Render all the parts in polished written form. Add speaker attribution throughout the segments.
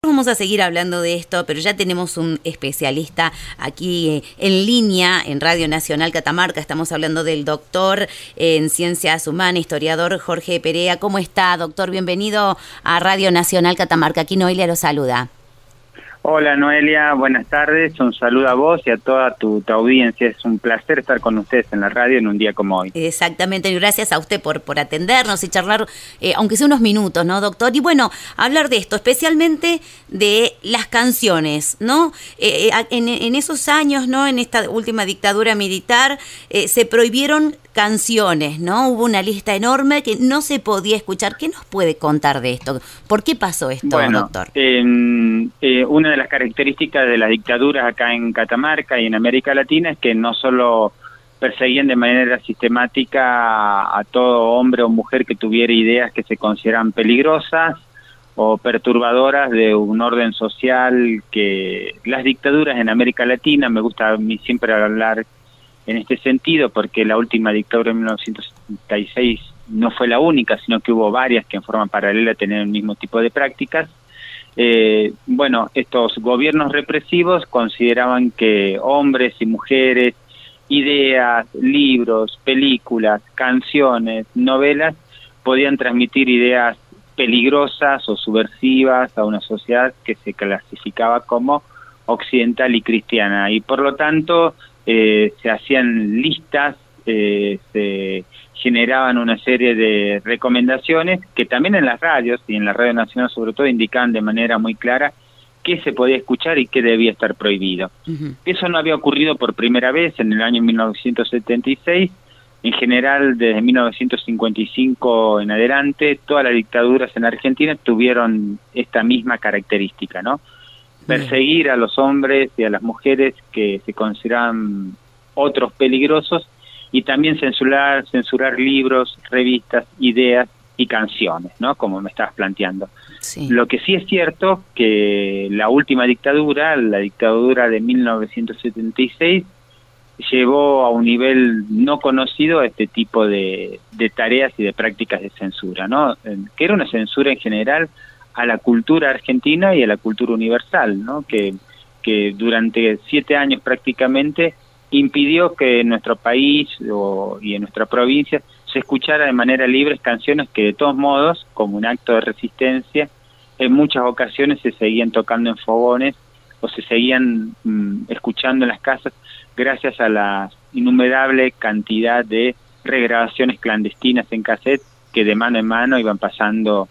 Speaker 1: Vamos a seguir hablando de esto, pero ya tenemos un especialista aquí en línea en Radio Nacional Catamarca. Estamos hablando del doctor en Ciencias Humanas, historiador Jorge Perea. ¿Cómo está, doctor? Bienvenido a Radio Nacional Catamarca. Aquí Noelia lo saluda.
Speaker 2: Hola Noelia, buenas tardes, un saludo a vos y a toda tu audiencia. Es un placer estar con ustedes en la radio en un día como hoy.
Speaker 1: Exactamente, y gracias a usted por atendernos y charlar, aunque sea unos minutos, ¿no, doctor? Y bueno, hablar de esto, especialmente de las canciones, ¿no? En esos años, ¿no? En esta última dictadura militar, se prohibieron canciones, ¿no? Hubo una lista enorme que no se podía escuchar. ¿Qué nos puede contar de esto? ¿Por qué pasó esto, doctor?
Speaker 2: Una de las características de las dictaduras acá en Catamarca y en América Latina es que no solo perseguían de manera sistemática a todo hombre o mujer que tuviera ideas que se consideran peligrosas o perturbadoras de un orden social, que las dictaduras en América Latina, me gusta a mí siempre hablar en este sentido, porque la última dictadura en 1976 no fue la única, sino que hubo varias que en forma paralela tenían el mismo tipo de prácticas. Estos gobiernos represivos consideraban que hombres y mujeres, ideas, libros, películas, canciones, novelas, podían transmitir ideas peligrosas o subversivas a una sociedad que se clasificaba como occidental y cristiana, y por lo tanto se hacían listas, se generaban una serie de recomendaciones que también en las radios y en la Radio Nacional sobre todo indicaban de manera muy clara qué se podía escuchar y qué debía estar prohibido. Uh-huh. Eso no había ocurrido por primera vez en el año 1976. En general, desde 1955 en adelante, todas las dictaduras en Argentina tuvieron esta misma característica, ¿no? Perseguir a los hombres y a las mujeres que se consideraban otros peligrosos, y también censurar libros, revistas, ideas y canciones, ¿no? Como me estabas planteando. Sí. Lo que sí es cierto que la última dictadura, la dictadura de 1976, llevó a un nivel no conocido a este tipo de tareas y de prácticas de censura, ¿no? Que era una censura en general a la cultura argentina y a la cultura universal, ¿no? Que durante 7 años prácticamente impidió que en nuestro país y en nuestra provincia se escuchara de manera libre canciones que de todos modos, como un acto de resistencia, en muchas ocasiones se seguían tocando en fogones o se seguían escuchando en las casas gracias a la innumerable cantidad de regrabaciones clandestinas en cassette que de mano en mano iban pasando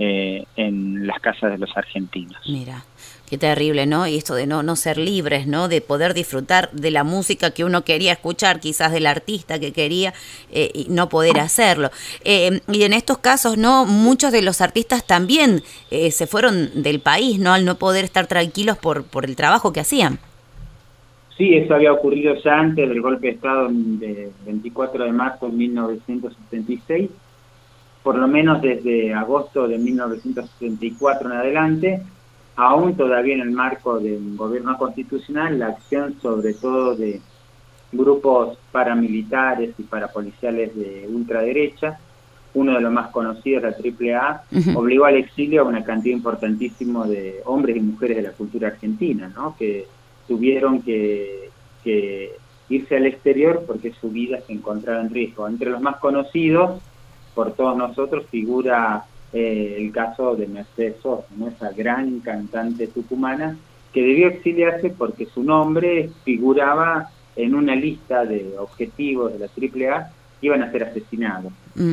Speaker 2: en las casas de los argentinos.
Speaker 1: Mira, qué terrible, ¿no? Y esto de no ser libres, ¿no? De poder disfrutar de la música que uno quería escuchar, quizás del artista que quería, y no poder hacerlo. Y en estos casos, ¿no? Muchos de los artistas también se fueron del país, ¿no? Al no poder estar tranquilos por el trabajo que hacían.
Speaker 2: Sí, eso había ocurrido ya antes del golpe de Estado del 24 de marzo de 1976. Por lo menos desde agosto de 1974 en adelante, aún todavía en el marco del gobierno constitucional, la acción sobre todo de grupos paramilitares y parapoliciales de ultraderecha, uno de los más conocidos, la AAA, uh-huh, obligó al exilio a una cantidad importantísima de hombres y mujeres de la cultura argentina, ¿no? Que tuvieron que irse al exterior porque su vida se encontraba en riesgo. Entre los más conocidos por todos nosotros figura el caso de Mercedes Sosa, ¿no? Esa gran cantante tucumana que debió exiliarse porque su nombre figuraba en una lista de objetivos de la AAA que iban a ser asesinados.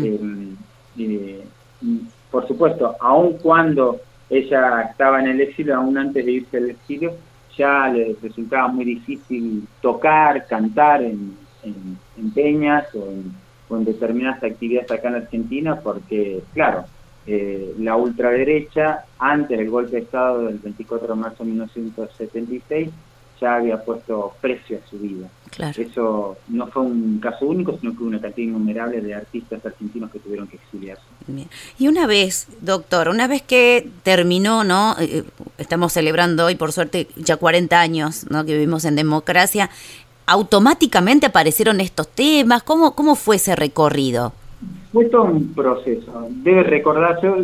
Speaker 2: Por supuesto, aun cuando ella estaba en el exilio, aún antes de irse al exilio, ya le resultaba muy difícil tocar, cantar en peñas o en determinadas actividades acá en Argentina, porque, claro, la ultraderecha, antes del golpe de Estado del 24 de marzo de 1976, ya había puesto precio a su vida. Claro. Eso no fue un caso único, sino que hubo una cantidad innumerable de artistas argentinos que tuvieron que exiliarse.
Speaker 1: Bien. Y una vez, doctor, una vez que terminó, ¿no? Estamos celebrando hoy, por suerte, ya 40 años, ¿no? Que vivimos en democracia, ¿automáticamente aparecieron estos temas? ¿Cómo fue ese recorrido?
Speaker 2: Fue todo un proceso. Debe recordarse,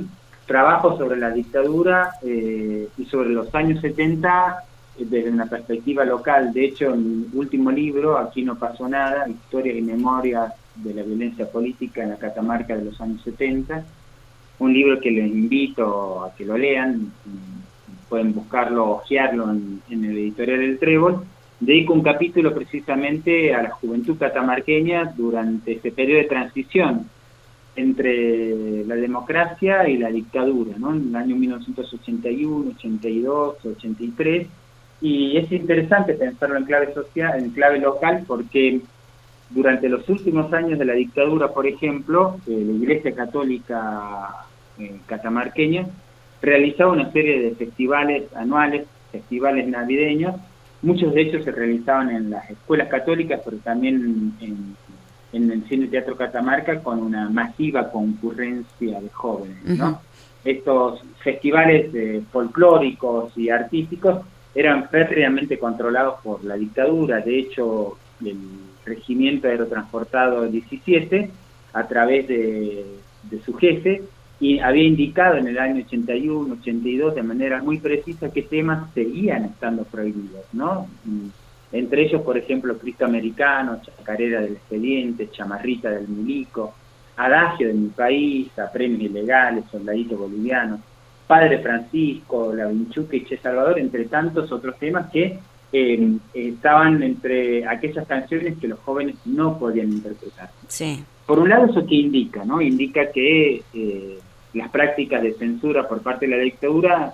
Speaker 2: trabajo sobre la dictadura y sobre los años 70 desde una perspectiva local. De hecho, en mi último libro, Aquí no pasó nada, historias y memorias de la violencia política en la Catamarca de los años 70, un libro que les invito a que lo lean, pueden buscarlo, hojearlo en el editorial El Trébol. Dedico un capítulo precisamente a la juventud catamarqueña durante ese periodo de transición entre la democracia y la dictadura, ¿no? En el año 1981, 82, 83, y es interesante pensarlo en clave social, en clave local, porque durante los últimos años de la dictadura, por ejemplo, la Iglesia Católica catamarqueña realizaba una serie de festivales anuales, festivales navideños. Muchos de ellos se realizaban en las escuelas católicas, pero también en el Cine Teatro Catamarca, con una masiva concurrencia de jóvenes, ¿no? Estos festivales folclóricos y artísticos eran férreamente controlados por la dictadura. De hecho, el Regimiento Aerotransportado 17, a través de su jefe, y había indicado en el año 81, 82, de manera muy precisa qué temas seguían estando prohibidos, ¿no? Entre ellos, por ejemplo, Cristo Americano, Chacarera del Expediente, Chamarrita del Milico, Adagio de mi país, Apremios Ilegales, Soldadito Boliviano, Padre Francisco, La Vinchuca y Che Salvador, entre tantos otros temas que estaban entre aquellas canciones que los jóvenes no podían interpretar.
Speaker 1: Sí.
Speaker 2: Por un lado, ¿eso qué indica, no? Indica que las prácticas de censura por parte de la dictadura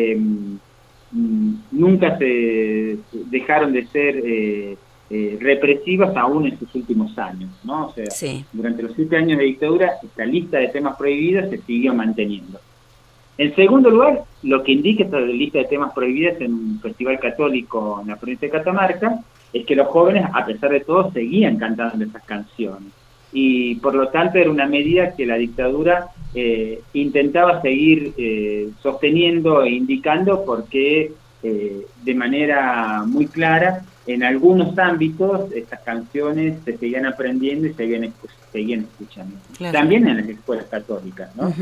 Speaker 2: nunca se dejaron de ser represivas aún en sus últimos años, ¿no? O sea, sí, durante los 7 años de dictadura, esta lista de temas prohibidos se siguió manteniendo. En segundo lugar, lo que indica esta lista de temas prohibidos en un festival católico en la provincia de Catamarca es que los jóvenes, a pesar de todo, seguían cantando esas canciones. Y por lo tanto era una medida que la dictadura intentaba seguir sosteniendo e indicando, porque de manera muy clara, en algunos ámbitos estas canciones se seguían aprendiendo y seguían escuchando. Claro. También en las escuelas católicas, ¿no?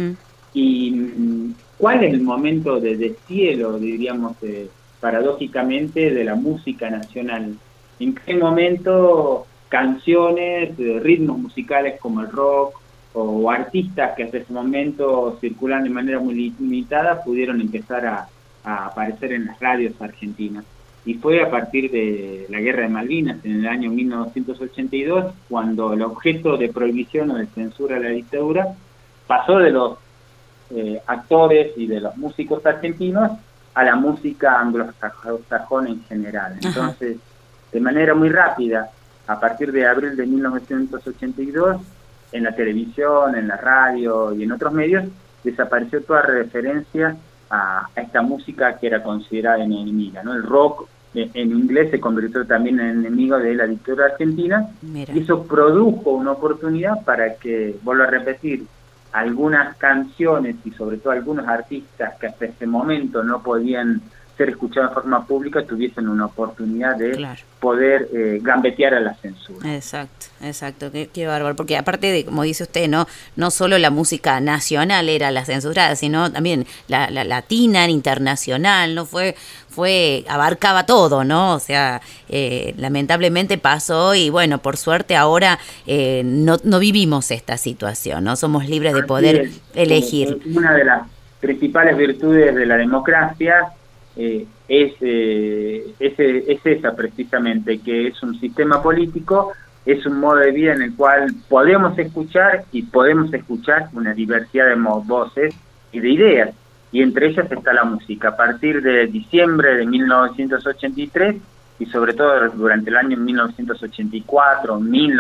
Speaker 2: Y ¿cuál es el momento de deshielo, diríamos, paradójicamente, de la música nacional? ¿En qué momento canciones, ritmos musicales como el rock o artistas que hasta ese momento circulan de manera muy limitada pudieron empezar a aparecer en las radios argentinas? Y fue a partir de la Guerra de Malvinas, en el año 1982, cuando el objeto de prohibición o de censura de la dictadura pasó de los actores y de los músicos argentinos a la música anglosajona en general. Entonces, de manera muy rápida, a partir de abril de 1982, en la televisión, en la radio y en otros medios, desapareció toda referencia a esta música que era considerada enemiga, ¿no? El rock en inglés se convirtió también en enemigo de la dictadura argentina. Mira. Y eso produjo una oportunidad para que, vuelvo a repetir, algunas canciones y sobre todo algunos artistas que hasta ese momento no podían ser escuchados de forma pública tuviesen una oportunidad de poder gambetear a la censura.
Speaker 1: Exacto, qué bárbaro, porque aparte de, como dice usted, no solo la música nacional era la censurada, sino también la latina, internacional, ¿no? Abarcaba todo, ¿no? O sea, lamentablemente pasó y bueno, por suerte ahora no vivimos esta situación, ¿no? Somos libres de poder elegir.
Speaker 2: Una de las principales virtudes de la democracia es esa precisamente, que es un sistema político, es un modo de vida en el cual podemos escuchar una diversidad de voces y de ideas, y entre ellas está la música. A partir de diciembre de 1983 y sobre todo durante el año 1984,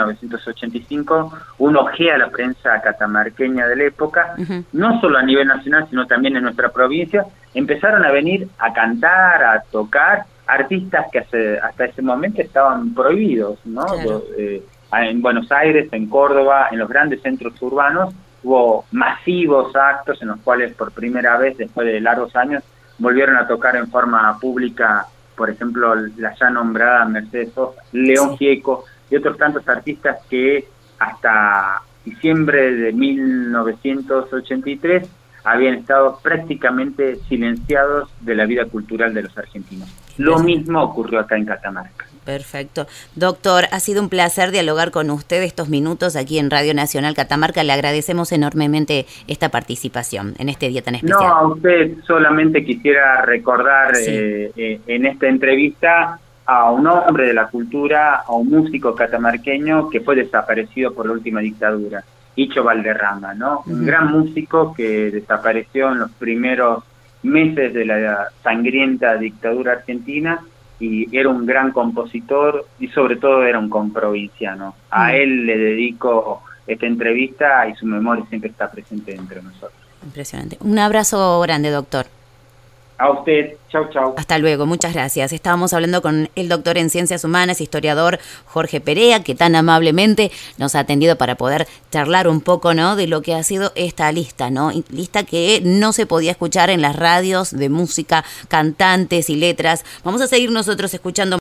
Speaker 2: 1985, uno ojea la prensa catamarqueña de la época, no solo a nivel nacional, sino también en nuestra provincia, empezaron a venir a cantar, a tocar, artistas que hasta ese momento estaban prohibidos, ¿no? Claro. En Buenos Aires, en Córdoba, en los grandes centros urbanos, hubo masivos actos en los cuales por primera vez, después de largos años, volvieron a tocar en forma pública, por ejemplo, la ya nombrada Mercedes Sosa, León Gieco y otros tantos artistas que hasta diciembre de 1983 habían estado prácticamente silenciados de la vida cultural de los argentinos. Lo mismo ocurrió acá en Catamarca.
Speaker 1: Perfecto. Doctor, ha sido un placer dialogar con usted estos minutos aquí en Radio Nacional Catamarca. Le agradecemos enormemente esta participación en este día tan especial.
Speaker 2: No, a usted solamente quisiera recordar en esta entrevista a un hombre de la cultura, a un músico catamarqueño que fue desaparecido por la última dictadura, Icho Valderrama, ¿no? Un gran músico que desapareció en los primeros meses de la sangrienta dictadura argentina, y era un gran compositor y sobre todo era un comprovinciano. A él le dedico esta entrevista y su memoria siempre está presente entre nosotros.
Speaker 1: Impresionante. Un abrazo grande, doctor.
Speaker 2: A usted, chau, chau.
Speaker 1: Hasta luego, muchas gracias. Estábamos hablando con el doctor en Ciencias Humanas, historiador Jorge Perea, que tan amablemente nos ha atendido para poder charlar un poco, ¿no?, de lo que ha sido esta lista, ¿no? Lista que no se podía escuchar en las radios de música, cantantes y letras. Vamos a seguir nosotros escuchando